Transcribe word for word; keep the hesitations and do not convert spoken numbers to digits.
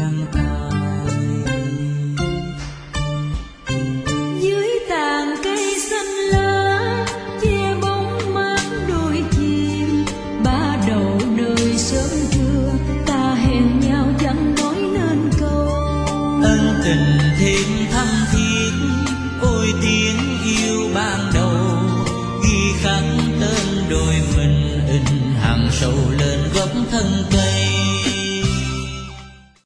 trăng ai. Dưới tàn cây xanh lá che bóng mát đôi chim, ba đầu nơi sớm trưa ta hẹn nhau chẳng nói nên câu. Ân tình thêm thắm thiết, ôi tiếng yêu ban đầu, ghi khắc tên đôi mình in hàng sâu.